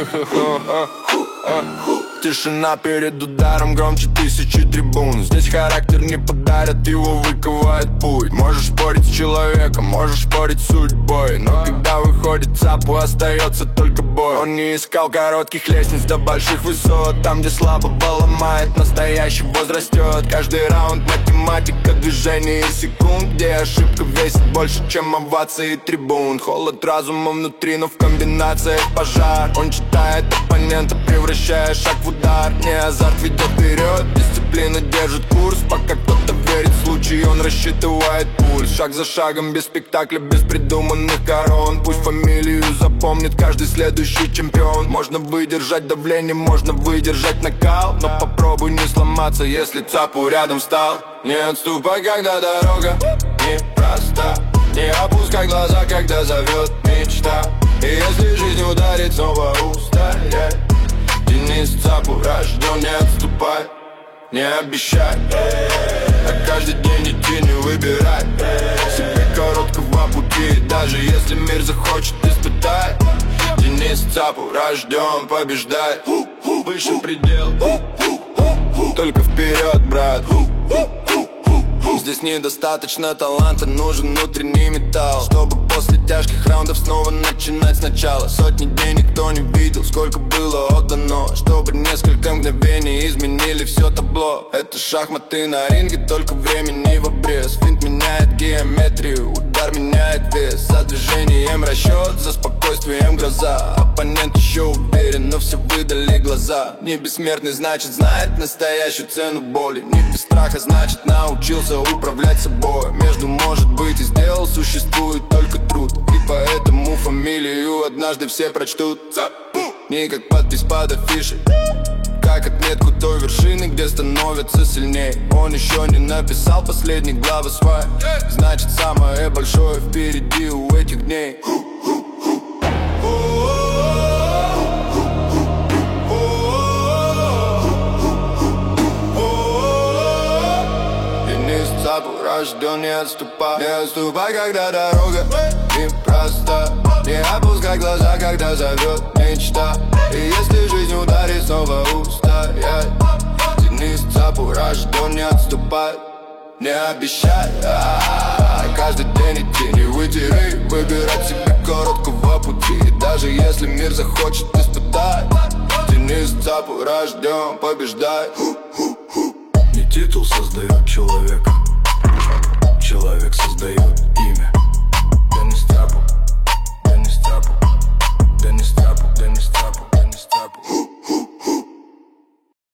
Тишина перед ударом громче тысячи трибун. Здесь характер не подарят, его выковывает путь. Можешь спорить с человеком, можешь спорить с судьбой, но когда выходит цапу, остается только бой. Он не искал коротких лестниц до больших высот. Там, где слабого ломает, настоящий возрастет. Каждый раунд математика движений и секунд, где ошибка весит больше, чем овации трибун. Холод разума внутри, но в комбинациях пожар. Он читает оппонента, превращая шаг в удар. Не азарт ведет вперед, дисциплина держит курс. Пока кто-то верит в случай, он рассчитывает пульс. Шаг за шагом, без спектакля, без придуманных корон. Пусть фамилию запомнит каждый следующий чемпион. Можно выдержать давление, можно выдержать накал, но попробуй не сломаться, если цапу рядом встал. Не отступай, когда дорога непроста. Не опускай глаза, когда зовет мечта. И если жизнь ударит, снова устоять. Денис Цапу рожден, не отступай, не обещай, а каждый день идти, не выбирай себе короткого пути, даже если мир захочет испытать. Денис Цапу рожден побеждать. Выше предел, только вперед, брат. Здесь недостаточно таланта, нужен внутренний металл, чтобы после тяжких раундов снова начинать сначала. Сотни дней никто не видел, сколько было отдано, чтобы несколько мгновений изменили все табло. Это шахматы на ринге, только времени в обрез. Финт меняет геометрию, удар меняет вес. За движением расчет, за спокойствием гроза. Оппонент еще уверен, но все выдали глаза. Не бессмертный, значит знает настоящую цену боли. Не без страха, значит научился управлять собой. Между может быть и сделал, существует только труд. И поэтому фамилию однажды все прочтут. Не как подпись под афишей, как отметку той вершины, где становятся сильней. Он еще не написал последней главы своей, значит самое большое впереди у этих дней. Рожден, не отступай, когда дорога непроста. Не опускай глаза, когда зовет мечта. И если жизнь ударит, снова устоять. Денис Цапу рожден, не отступай, не обещай, каждый день идти, не вытерей, выбирать себе короткого пути, даже если мир захочет испытать. Денис Цапу рожден побеждать. Не титул создает человека,